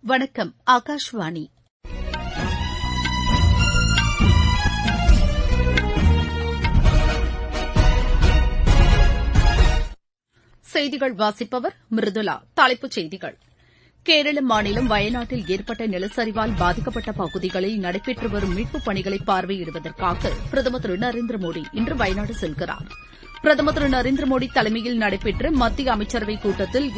வணக்கம். ஆகாஷவாணி. செய்திகள் வாசிப்பவர் மிருதுளா. தலைப்புச் செய்திகள். கேரள மாநிலம் வயநாட்டில் ஏற்பட்ட நிலச்சரிவால் பாதிக்கப்பட்ட பகுதிகளில் நடைபெற்று வரும் மீட்புப் பணிகளை பார்வையிடுவதற்காக பிரதமர் திரு நரேந்திர மோடி இன்று வயநாடு செல்கிறார். பிரதமர் திரு நரேந்திர மோடி தலைமையில் நடைபெற்ற மத்திய அமைச்சரவைக் கூட்டத்தில்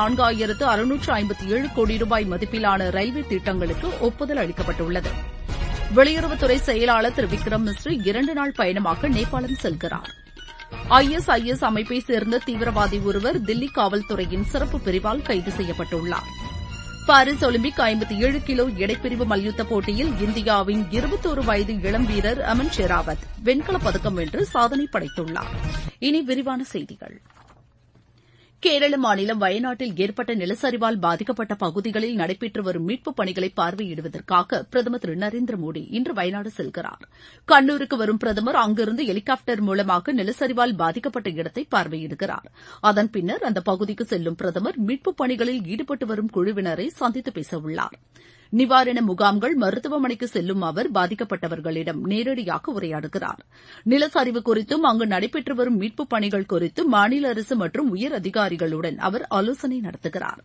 24,657 கோடி ரூபாய் மதிப்பிலான ரயில்வே திட்டங்களுக்கு ஒப்புதல் அளிக்கப்பட்டுள்ளது. வெளியுறவுத்துறை செயலாளர் திரு விக்ரம் மிஸ்ரி 2 நாள் பயணமாக நேபாளம் செல்கிறார். ISIS அமைப்பைச் சேர்ந்த தீவிரவாதி ஒருவர் தில்லி காவல்துறையின் சிறப்பு பிரிவால் கைது செய்யப்பட்டுள்ளார். பாரிஸ் ஒலிம்பிக் 57 கிலோ எடைப்பிரிவு மல்யுத்தப் போட்டியில் இந்தியாவின் 21 வயது இளம் வீரர் அமன் ஷெராவத் வெண்கலப் பதக்கம் வென்று சாதனை படைத்துள்ளார். இனி விரிவான செய்திகள். கேரள மாநிலம் வயநாட்டில் ஏற்பட்ட நிலச்சரிவால் பாதிக்கப்பட்ட பகுதிகளில் நடைபெற்று வரும் மீட்புப் பணிகளை பார்வையிடுவதற்காக பிரதமர் திரு நரேந்திர மோடி இன்று வயநாடு செல்கிறார். கண்ணூருக்கு வரும் பிரதமர் அங்கிருந்து ஹெலிகாப்டர் மூலமாக நிலச்சரிவால் பாதிக்கப்பட்ட இடத்தை பார்வையிடுகிறார். அதன் பின்னர் அந்த பகுதிக்கு செல்லும் பிரதமர் மீட்புப் பணிகளில் ஈடுபட்டு வரும் குழுவினரை சந்தித்து பேசவுள்ளார். நிவாரண முகாம்கள், மருத்துவமனைக்கு செல்லும் அவர் பாதிக்கப்பட்டவர்களிடம் நேரடியாக உரையாடுகிறார். நிலச்சரிவு குறித்தும் அங்கு நடைபெற்று வரும் மீட்புப் பணிகள் குறித்தும் மாநில அரசு மற்றும் உயர் அதிகாரிகளுடன் அவர் ஆலோசனை நடத்துகிறார்.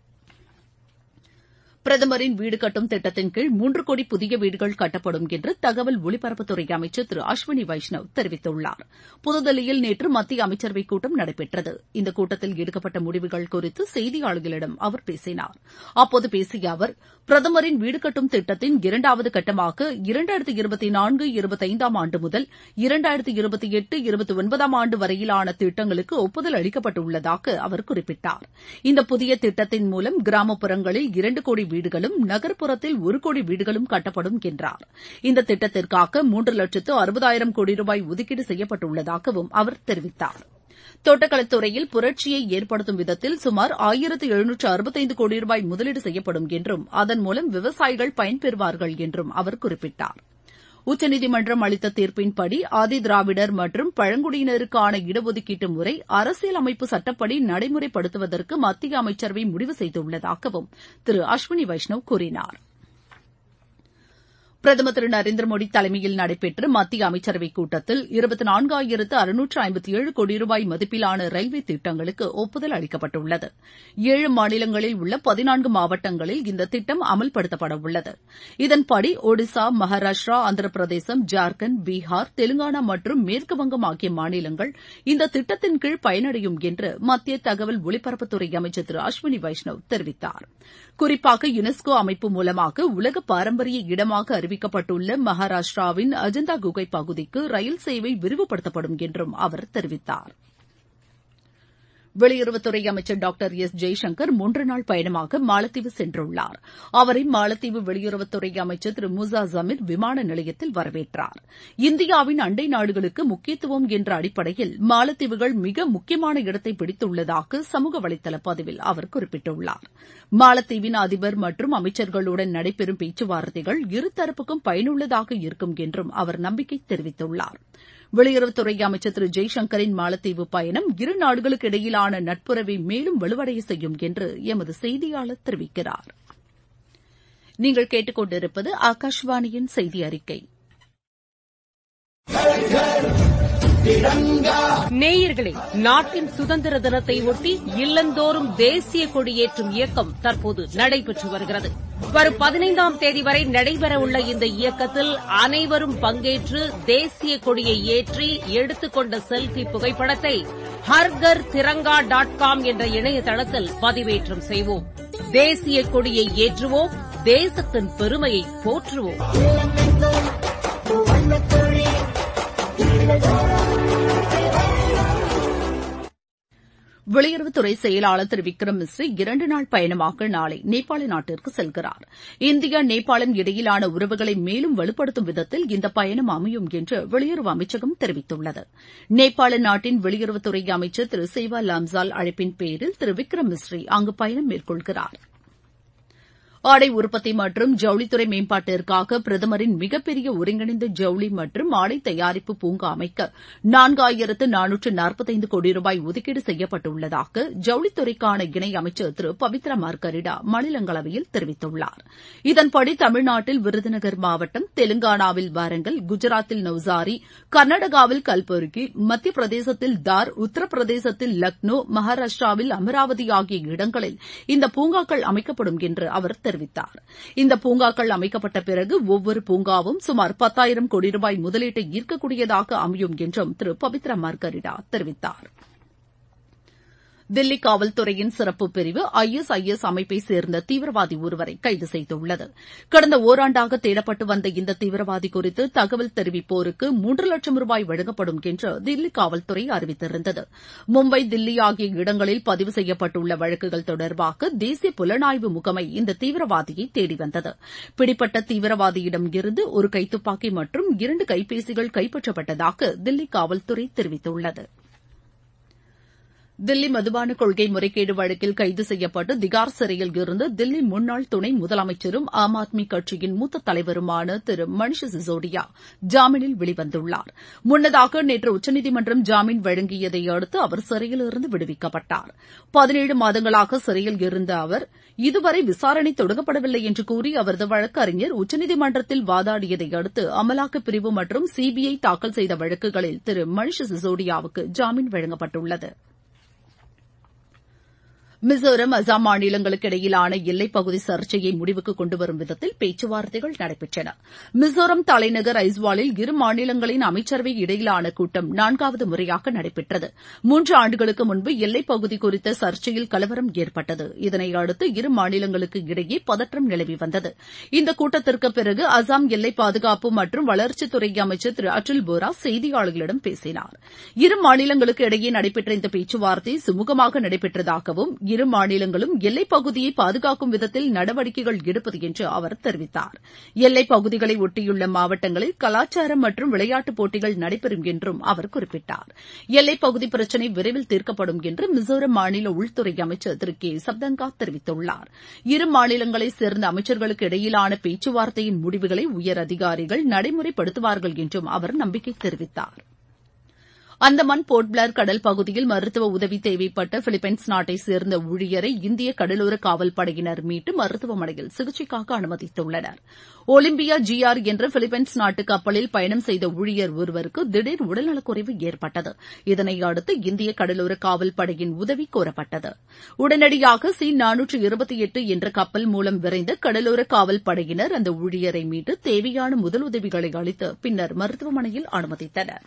பிரதமரின் வீடு கட்டும் திட்டத்தின் கீழ் 3 கோடி புதிய வீடுகள் கட்டப்படும் என்று தகவல் ஒலிபரப்புத்துறை அமைச்சர் திரு அஸ்வினி வைஷ்ணவ் தெரிவித்துள்ளார். புதுதில்லியில் நேற்று மத்திய அமைச்சரவைக் கூட்டம் நடைபெற்றது. இந்த கூட்டத்தில் எடுக்கப்பட்ட முடிவுகள் குறித்து செய்தியாளர்களிடம் அவர் பேசினார். அப்போது பேசிய அவர், பிரதமரின் வீடு கட்டும் திட்டத்தின் 2வது கட்டமாக 2024-25 ஆண்டு முதல் 2028-29 ஆண்டு வரையிலான திட்டங்களுக்கு ஒப்புதல் அளிக்கப்பட்டுள்ளதாக அவர் குறிப்பிட்டார். இந்த புதிய திட்டத்தின் மூலம் கிராமப்புறங்களில் 2 கோடி வீடுகளும், நகர்ப்புறத்தில் 1 கோடி வீடுகளும் கட்டப்படும் என்றார். இந்த திட்டத்திற்காக 3,60,000 கோடி ரூபாய் ஒதுக்கீடு செய்யப்பட்டுள்ளதாகவும் அவர் தெரிவித்தார். தோட்டக்கலைத்துறையில் புரட்சியை ஏற்படுத்தும் விதத்தில் சுமார் 1,765 கோடி ரூபாய் முதலீடு செய்யப்படும் என்றும், அதன் மூலம் விவசாயிகள் பயன்பெறுவார்கள் என்றும் அவர் குறிப்பிட்டார். உச்சநீதிமன்றம் அளித்த தீர்ப்பின்படி ஆதி திராவிடர் மற்றும் பழங்குடியினருக்கான இடஒதுக்கீட்டு முறை அரசியல் அமைப்பு சட்டப்படி நடைமுறைப்படுத்துவதற்கு மத்திய அமைச்சரவை முடிவு செய்துள்ளதாகவும் திரு அஸ்வினி வைஷ்ணவ் கூறினார். பிரதமர் திரு நரேந்திர மோடி தலைமையில் நடைபெற்ற மத்திய அமைச்சரவைக் கூட்டத்தில் 24,657 கோடி ரூபாய் மதிப்பிலான ரயில்வே திட்டங்களுக்கு ஒப்புதல் அளிக்கப்பட்டுள்ளது. 7 மாநிலங்களில் உள்ள 14 மாவட்டங்களில் இந்த திட்டம் அமல்படுத்தப்பட உள்ளது. இதன்படி ஒடிசா, மகாராஷ்டிரா, ஆந்திர பிரதேசம், ஜார்க்கண்ட், பீகார், தெலுங்கானா மற்றும் மேற்குவங்கம் ஆகிய மாநிலங்கள் இந்த திட்டத்தின் கீழ் பயனடையும் என்று மத்திய தகவல் ஒலிபரப்புத்துறை அமைச்சர் திரு அஸ்வினி வைஷ்ணவ் தெரிவித்தார். குறிப்பாக யுனெஸ்கோ அமைப்பு மூலமாக உலக பாரம்பரிய இடமாக அறிவிக்கப்பட்டுள்ள மகாராஷ்டிராவின் அஜந்தா குகை பகுதிக்கு ரயில் சேவை விரிவுபடுத்தப்படும் என்றும் அவர் தெரிவித்தார். வெளியுறவுத்துறை அமைச்சர் டாக்டர் எஸ் ஜெய்சங்கர் 3 நாள் பயணமாக மாலத்தீவு சென்றுள்ளார். அவரை மாலத்தீவு வெளியுறவுத்துறை அமைச்சர் திரு மூசா ஜமீர் விமான நிலையத்தில் வரவேற்றார். இந்தியாவின் அண்டை நாடுகளுக்கு முக்கியத்துவம் என்ற அடிப்படையில் மாலத்தீவுகள் மிக முக்கியமான இடத்தை பிடித்துள்ளதாக சமூக வலைதள பதிவில் அவர் குறிப்பிட்டுள்ளார். மாலத்தீவின் அதிபர் மற்றும் அமைச்சர்களுடன் நடைபெறும் பேச்சுவார்த்தைகள் இருதரப்புக்கும் பயனுள்ளதாக இருக்கும் என்றும் அவர் நம்பிக்கை தெரிவித்துள்ளார். வெளியுறவுத்துறை அமைச்சர் திரு ஜெய்சங்கரின் மாலத்தீவு பயணம் இரு நாடுகளுக்கு இடையிலான நட்புறவை மேலும் வலுவடைய செய்யும் என்று எமது செய்தியாளர் தெரிவிக்கிறார். நீங்கள் கேட்டுக்கொண்டிருப்பது ஆகாஷவாணியின் செய்தி அறிக்கை. நேயர்களே, நாட்டின் சுதந்திர தினத்தை ஒட்டி இல்லந்தோறும் தேசிய கொடியேற்றும் இயக்கம் தற்போது நடைபெற்று வருகிறது. வரும் 15ஆம் தேதி வரை நடைபெறவுள்ள இந்த இயக்கத்தில் அனைவரும் பங்கேற்று தேசிய கொடியை ஏற்றி எடுத்துக்கொண்ட செல்ஃபி புகைப்படத்தை harghar.tiranga.com என்ற இணையதளத்தில் பதிவேற்றம் செய்வோம். தேசிய கொடியை ஏற்றுவோம், தேசத்தின் பெருமையை போற்றுவோம். வெளியுறவுத்துறை செயலாளர் திரு விக்ரம் மிஸ்ரி 2 நாள் பயணமாக நாளை நேபாள நாட்டிற்கு செல்கிறார். இந்தியா, நேபாளம் இடையிலான உறவுகளை மேலும் வலுப்படுத்தும் விதத்தில் இந்த பயணம் அமையும் என்று வெளியுறவு அமைச்சகம் தெரிவித்துள்ளது. நேபாள நாட்டின் வெளியுறவுத்துறை அமைச்சர் திரு சேவா லாம்சால் அழைப்பின் பேரில் திரு விக்ரம் மிஸ்ரி அங்கு பயணம் மேற்கொள்கிறார். ஆடை உற்பத்தி மற்றும் ஜவுளித்துறை மேம்பாட்டிற்காக பிரதமரின் மிகப்பெரிய ஒருங்கிணைந்த ஜவுளி மற்றும் ஆடை தயாரிப்பு பூங்கா அமைக்க 4445 கோடி ரூபாய் ஒதுக்கீடு செய்யப்பட்டுள்ளதாக ஜவுளித்துறைக்கான இணை அமைச்சர் திரு பவித்ரா மார்கரிடா மாநிலங்களவையில் தெரிவித்துள்ளார். இதன்படி தமிழ்நாட்டில் விருதுநகர் மாவட்டம், தெலுங்கானாவில் வாரங்கல், குஜராத்தில் நவ்சாரி, கர்நாடகாவில் கல்புர்கி, மத்திய பிரதேசத்தில் தார், உத்தரப்பிரதேசத்தில் லக்னோ, மகாராஷ்டிராவில் அமராவதி ஆகிய இடங்களில் இந்த பூங்காக்கள் அமைக்கப்படும் என்று அவர் தெரிவித்தார். இந்த பூங்காக்கள் அமைக்கப்பட்ட பிறகு ஒவ்வொரு பூங்காவும் சுமார் 10,000 கோடி ரூபாய் முதலீட்டை ஈர்க்கக்கூடியதாக அமையும் என்றும் திரு பவித்ரா மார்கரிடா தெரிவித்தார். தில்லி காவல்துறையின் சிறப்பு பிரிவு ISIS அமைப்பை சேர்ந்த தீவிரவாதி ஒருவரை கைது செய்துள்ளது. கடந்த ஓராண்டாக தேடப்பட்டு வந்த இந்த தீவிரவாதி குறித்து தகவல் தெரிவிப்போருக்கு 3 லட்சம் ரூபாய் வழங்கப்படும் என்று தில்லி காவல்துறை அறிவித்திருந்தது. மும்பை, தில்லி ஆகிய இடங்களில் பதிவு செய்யப்பட்டுள்ள வழக்குகள் தொடர்பாக தேசிய புலனாய்வு முகமை இந்த தீவிரவாதியை தேடி வந்தது. பிடிப்பட்ட தீவிரவாதியிடம் இருந்து ஒரு கைத்துப்பாக்கி மற்றும் 2 கைபேசிகள் கைப்பற்றப்பட்டதாக தில்லி காவல்துறை தெரிவித்துள்ளது. தில்லி மதுபான கொள்கை முறைகேடு வழக்கில் கைது செய்யப்பட்டு திகார் சிறையில் இருந்து தில்லி முன்னாள் துணை முதலமைச்சரும் ஆம் ஆத்மி கட்சியின் மூத்த தலைவருமான திரு மணீஷ் சிசோடியா ஜாமீனில் வெளிவந்துள்ளார். முன்னதாக நேற்று உச்சநீதிமன்றம் ஜாமீன் வழங்கியதை அடுத்து அவர் சிறையிலிருந்து விடுவிக்கப்பட்டார். 17 மாதங்களாக சிறையில் இருந்த அவர் இதுவரை விசாரணை தொடங்கப்படவில்லை என்று கூறி அவரது வழக்கறிஞர் உச்சநீதிமன்றத்தில் வாதாடியதை அடுத்து அமலாக்கப் பிரிவு மற்றும் CBI தாக்கல் செய்த வழக்குகளில் திரு மணீஷ் சிசோடியாவுக்கு ஜாமீன் வழங்கப்பட்டுள்ளது. மிசோரம், அசாம் மாநிலங்களுக்கு இடையிலான எல்லைப்பகுதி சர்ச்சையை முடிவுக்கு கொண்டுவரும் விதத்தில் பேச்சுவார்த்தைகள் நடைபெற்றன. மிசோரம் தலைநகர் ஐஸ்வாலில் இரு மாநிலங்களின் அமைச்சரவை இடையிலான கூட்டம் 4வது முறையாக நடைபெற்றது. 3 ஆண்டுகளுக்கு முன்பு எல்லைப்பகுதி குறித்த சர்ச்சையில் கலவரம் ஏற்பட்டது. இதனையடுத்து இரு மாநிலங்களுக்கு இடையே பதற்றம் நிலவி வந்தது. இந்த கூட்டத்திற்கு பிறகு அசாம் எல்லை பாதுகாப்பு மற்றும் வளர்ச்சித்துறை அமைச்சர் திரு அட்டுல் போரா செய்தியாளர்களிடம் பேசினார். இரு மாநிலங்களுக்கு இடையே நடைபெற்ற இந்த பேச்சுவார்த்தை சுமூகமாக நடைபெற்றதாகவும் இரு மாநிலங்களும் எல்லைப் பகுதியை பாதுகாக்கும் விதத்தில் நடவடிக்கைகள் எடுப்பது என்று அவர் தெரிவித்தார். எல்லைப் பகுதிகளை ஒட்டியுள்ள மாவட்டங்களில் கலாச்சாரம் மற்றும் விளையாட்டுப் போட்டிகள் நடைபெறும் என்றும் அவர் குறிப்பிட்டார். எல்லைப் பகுதி பிரச்சினை விரைவில் தீர்க்கப்படும் என்று மிசோரம் மாநில உள்துறை அமைச்சர் திரு கே சப்தங்கா தெரிவித்துள்ளார். இரு மாநிலங்களைச் சேர்ந்த அமைச்சர்களுக்கு இடையிலான பேச்சுவார்த்தையின் முடிவுகளை உயர் அதிகாரிகள் நடைமுறைப்படுத்துவார்கள் என்றும் அவர் நம்பிக்கை தெரிவித்தார். அந்தமான் போர்ட் பிளேர் கடல் பகுதியில் மருத்துவ உதவி தேவைப்பட்ட பிலிப்பைன்ஸ் நாட்டைச் சேர்ந்த ஊழியரை இந்திய கடலோர காவல் படையினர் மீட்டு மருத்துவமனையில் சிகிச்சைக்காக அனுமதித்துள்ளனர். ஒலிம்பியா GR என்ற பிலிப்பைன்ஸ் நாட்டு கப்பலில் பயணம் செய்த ஊழியர் ஒருவருக்கு திடீர் உடல்நலக்குறைவு ஏற்பட்டது. இதனையடுத்து இந்திய கடலோர காவல் படையின் உதவி கோரப்பட்டது. உடனடியாக C-428 என்ற கப்பல் மூலம் விரைந்த கடலோர காவல் படையினர் அந்த ஊழியரை மீட்டு தேவையான முதலுதவிகளை அளித்து பின்னர் மருத்துவமனையில் அனுமதித்தனர்.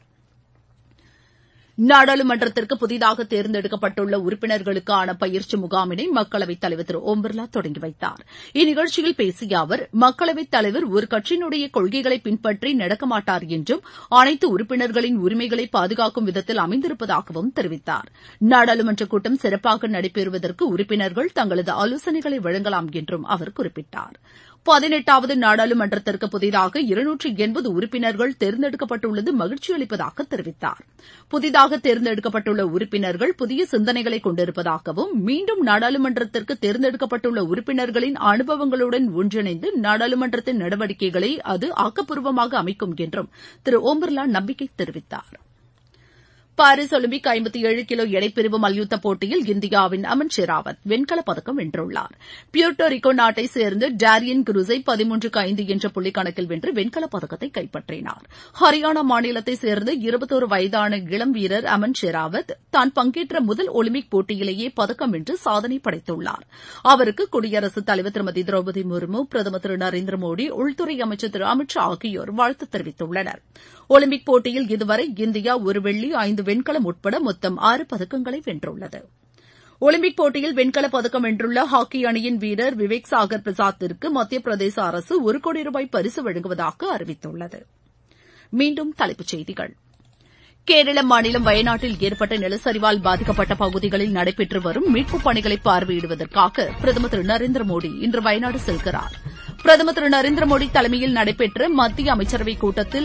நாடாளுமன்றத்திற்கு புதிதாக தேர்ந்தெடுக்கப்பட்டுள்ள உறுப்பினர்களுக்கான பயிற்சி முகாமினை மக்களவைத் தலைவர் திரு ஓம் பிர்லா தொடங்கி வைத்தார். இந்நிகழ்ச்சியில் பேசிய அவர், மக்களவைத் தலைவர் ஒரு கட்சியினுடைய கொள்கைகளை பின்பற்றி நடக்க மாட்டார் என்றும் அனைத்து உறுப்பினர்களின் உரிமைகளை பாதுகாக்கும் விதத்தில் அமைந்திருப்பதாகவும் தெரிவித்தார். நாடாளுமன்ற கூட்டம் சிறப்பாக நடைபெறுவதற்கு உறுப்பினர்கள் தங்களது ஆலோசனைகளை வழங்கலாம் என்றும் அவர் குறிப்பிட்டார். 18வது நாடாளுமன்றத்திற்கு புதிதாக 280 உறுப்பினர்கள் தேர்ந்தெடுக்கப்பட்டுள்ளது மகிழ்ச்சி அளிப்பதாக தெரிவித்தார். புதிதாக தேர்ந்தெடுக்கப்பட்டுள்ள உறுப்பினர்கள் புதிய சிந்தனைகளை கொண்டிருப்பதாகவும் மீண்டும் நாடாளுமன்றத்திற்கு தேர்ந்தெடுக்கப்பட்டுள்ள உறுப்பினர்களின் அனுபவங்களுடன் ஒன்றிணைந்து நாடாளுமன்றத்தின் நடவடிக்கைகளை அது ஆக்கப்பூர்வமாக அமைக்கும் என்றும் திரு ஓம் பிர்லா நம்பிக்கை தெரிவித்தார். பாரிஸ் ஒலிம்பிக் 57 கிலோ எடைப்பிரிவு மல்யுத்த போட்டியில் இந்தியாவின் அமன் ஷெராவத் வெண்கலப் பதக்கம் வென்றுள்ளார். பியூர்ட்டோரிக்கோ நாட்டைச் சேர்ந்த டேரியன் குரூஸை 13-5 என்ற புள்ளிக்கணக்கில் வென்று வெண்கலப் பதக்கத்தை கைப்பற்றினார். ஹரியானா மாநிலத்தைச் சேர்ந்த 21 வயதான இளம் வீரர் அமன் ஷெராவத் தான் பங்கேற்ற முதல் ஒலிம்பிக் போட்டியிலேயே பதக்கம் வென்று சாதனை படைத்துள்ளார். அவருக்கு குடியரசுத் தலைவர் திருமதி திரௌபதி முர்மு, பிரதமர் திரு நரேந்திர மோடி, உள்துறை அமைச்சர் திரு அமித் ஷா ஆகியோர் வாழ்த்து தெரிவித்துள்ளனர். ஒலிம்பிக் போட்டியில் இதுவரை இந்தியா 1 வெள்ளி, 5 வெண்கலம் உட்பட மொத்தம் 6 பதக்கங்களை வென்றுள்ளது. ஒலிம்பிக் போட்டியில் வெண்கலப் பதக்கம் வென்றுள்ள ஹாக்கி அணியின் வீரர் விவேக் சாகர் பிரசாத்திற்கு மத்திய பிரதேச அரசு 1 கோடி ரூபாய் பரிசு வழங்குவதாக அறிவித்துள்ளது. மீண்டும் தலைப்புச் செய்திகள். கேரள மாநிலம் வயநாட்டில் ஏற்பட்ட நிலச்சரிவால் பாதிக்கப்பட்ட பகுதிகளில் நடைபெற்று வரும் மீட்புப் பணிகளை பார்வையிடுவதற்காக பிரதமர் திரு நரேந்திர மோடி இன்று வயநாடு செல்கிறார். பிரதமர் திரு நரேந்திர மோடி தலைமையில் நடைபெற்ற மத்திய அமைச்சரவைக் கூட்டத்தில்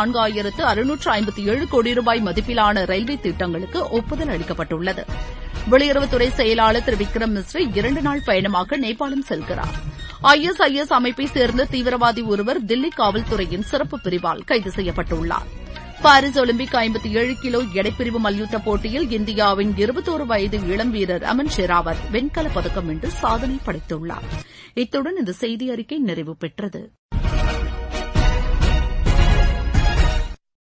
24,657 கோடி ரூபாய் மதிப்பிலான ரயில்வே திட்டங்களுக்கு ஒப்புதல் அளிக்கப்பட்டுள்ளது. வெளியுறவுத்துறை செயலாளர் திரு விக்ரம் மிஸ்ரி 2 நாள் பயணமாக நேபாளம் செல்கிறார். ISIS அமைப்பை சேர்ந்த தீவிரவாதி ஒருவர் தில்லி காவல்துறையின் சிறப்பு பிரிவால் கைது செய்யப்பட்டுள்ளார். பாரிஸ் ஒலிம்பிக் 57 கிலோ எடைப்பிரிவு மல்யுத்த போட்டியில் இந்தியாவின் 21 வயது இளம் வீரர் அமன் ஷெராவத் வெண்கலப் பதக்கம் வென்று சாதனை படைத்துள்ளார். இத்துடன் இந்த செய்தி அறிக்கை நிறைவு பெற்றது.